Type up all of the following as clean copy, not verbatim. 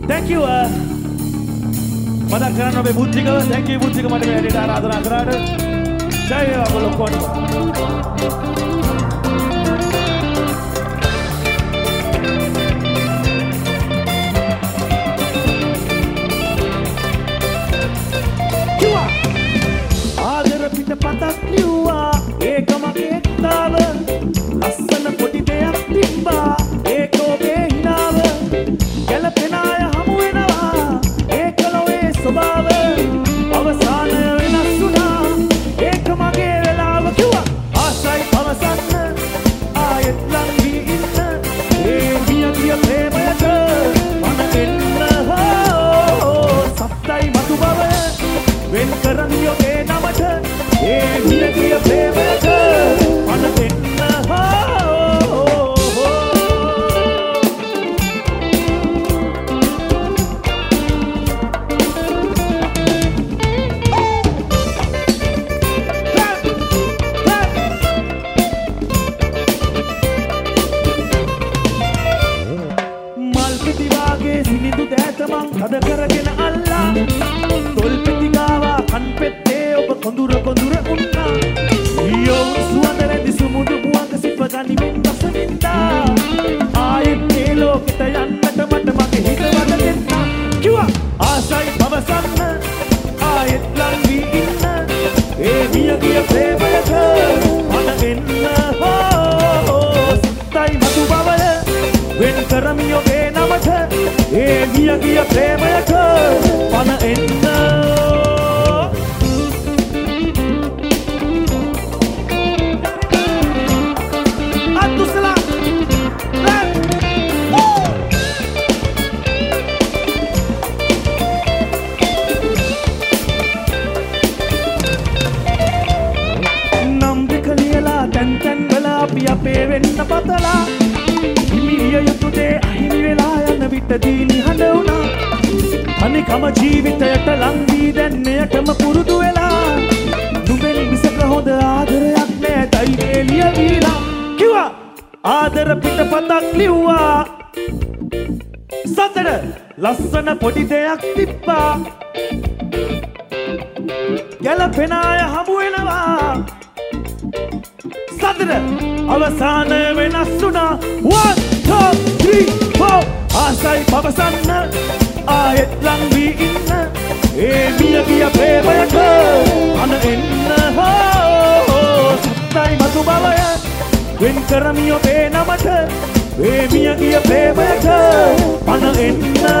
Thank you. මතක් කරන්න ඔබේ බුද්ධික. Thank you බුද්ධික මට මේ ඇඩේට ආරාධනා කරාට. ජය වේවා ඔයගොල්ලෝ කොහොමද? පතක් ලිව්වා ඒක මගේ තාව ලස්සන පොඩි දෙයක් තිබ්බා ඒක ඔබේ හිනාව ගැලපෙන අය හමු වෙනවා ඒක ලොවේ ස්වභාව අවසාන වෙනස් වුණා ඒක මගේ වෙලාව කිව්වා ආසයි පවසන්න ආයෙත් ලං වී ඉන්න ඒ මියගිය ප්‍රේමයට මන එන්න සප්තයි මතු බව වෙන් කරමිය ඔබේ නමට ඒ මියගිය ප්‍රේමයට මන දෙන්න මල් පිටි වාගේ සිනිඳු දෑත මං හද කරගෙන අල්ලා තොල් පෙති ගාවා කන් පෙත්තේ ඔබ කොඳුර කොඳුර උන්නා යෝ සුවඳ රැඳි සුමුදු මුවන්ක සිප ගනිමින් රසවින්දා ආයෙත් මේ ලෝකෙට යන්නට මට මගේ හිත වද දෙන්න කිව්වා ආසයි පවසන්න ආයෙත් ලං වී ඉන්න ඒ මියගිය ප්‍රේමයට මන එන්න සිතයි මතු බවය වෙන් කරමි ඔබේ නමට ඒ මියගිය ප්‍රේමයට මන එන්න අපි අපේ වෙන්න පතලා හිමිය යුතු දේ අහිමි වෙලා යන විටදී නිහඬ වුණා අනිකම ජීවිතයට ලං වී දැන් මෙයටම පුරුදු වෙලා නුඹෙන් මිසක හොඳ ආදරයක් නෑ දෛවේ ලියවිලා කිව්වා ආදර පිටපතක් ලිව්වා සතර ලස්සන පොඩි දෙයක් තිබ්බා ගැලපෙන අය හමු වෙනවා සතර අවසාන වෙනස් වුණා 1 2 3 4 ආසයි පවසන්න ආයෙත් ලං වී ඉන්න ඒ මියගිය ප්‍රේමයට අන එන්න සත්තයි මතු බවය වෙන් කරමි ඔබේ නමට ඒ මියගිය ප්‍රේමයට අන එන්න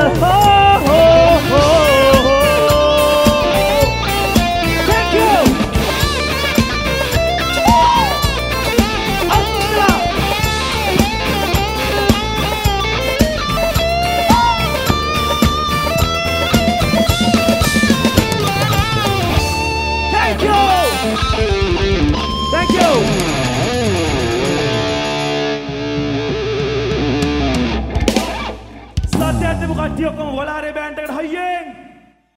Thank you. Satyate mukaddiyo kom volare band eකට hayye